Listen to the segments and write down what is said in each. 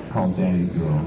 called Daddy's Girl.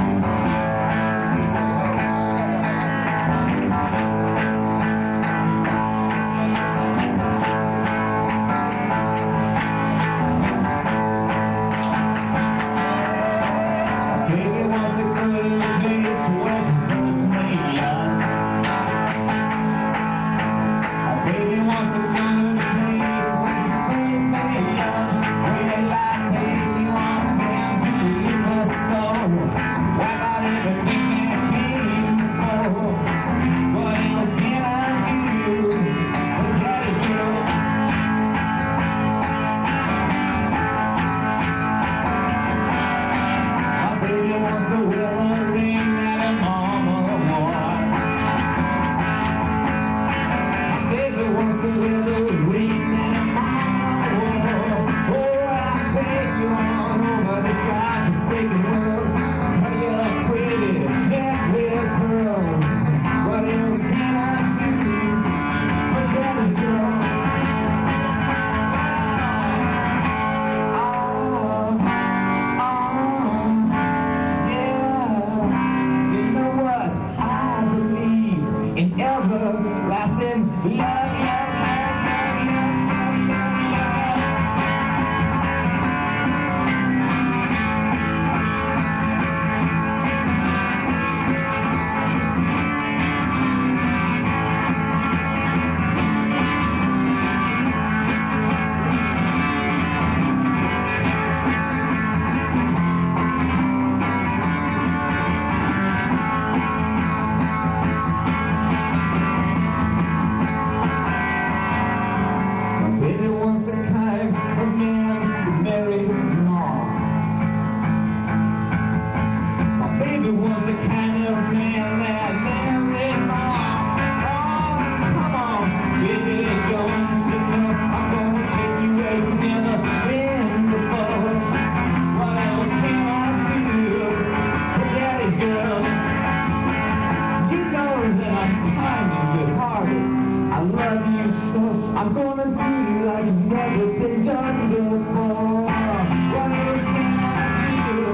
I'm gonna do you like you've never been done before. What else can I do?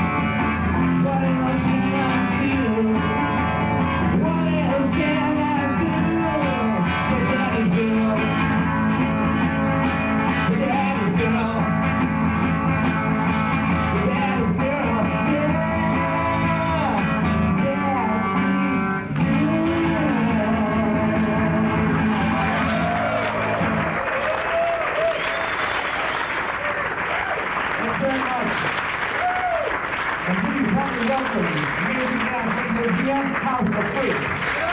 What else can I do? What else can I do? For Daddy's girl. For Daddy's girl. For Daddy's girl. Yeah. Very much. And please help me welcome the House of Freaks.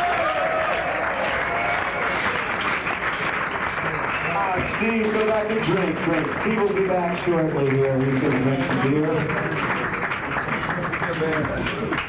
Steve, go back and drink. Steve will be back shortly here. He's going to drink some beer.